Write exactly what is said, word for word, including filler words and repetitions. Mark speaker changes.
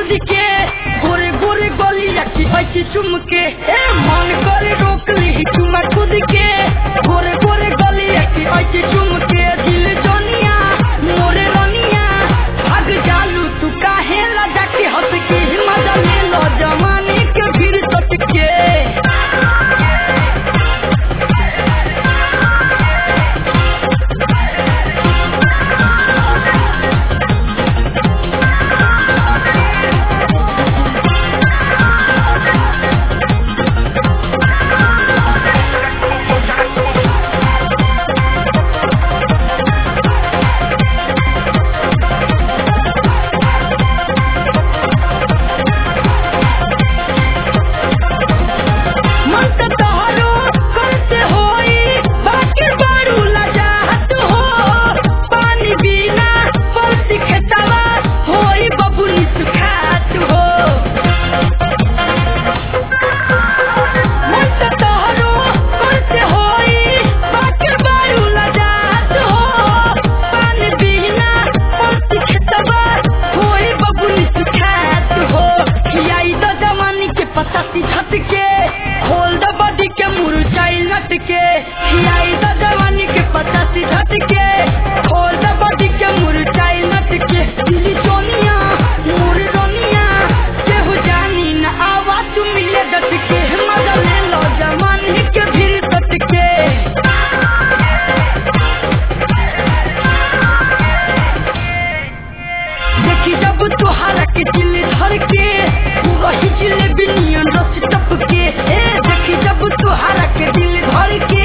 Speaker 1: कूद के गोरे गोरे गलिया की ऐसी चुम के ए मन करे रोक ली चुमा कूद के गोरे गोरे गलिया की ऐसी चुम के दिल जोनिया मोरे रनिया भाग जालू तू काहे लगा के हंस के मजा ले लो जवानी के फिर सट के खोल द बॉडी के मुरझाई लट के खियाई द जवानी के पचासी झट के खोल द बॉडी के मुरझाई लट के दिली सोनिया मोर रोनिया केहू जानी न आवाज तू मिले डट के मजा ले लो जवानी के भीड़ सट के देखी जब तुहारा के दिल धर के वही जिलेबी नियन रस टप के ए देखी जब तुहारा के दिल धर के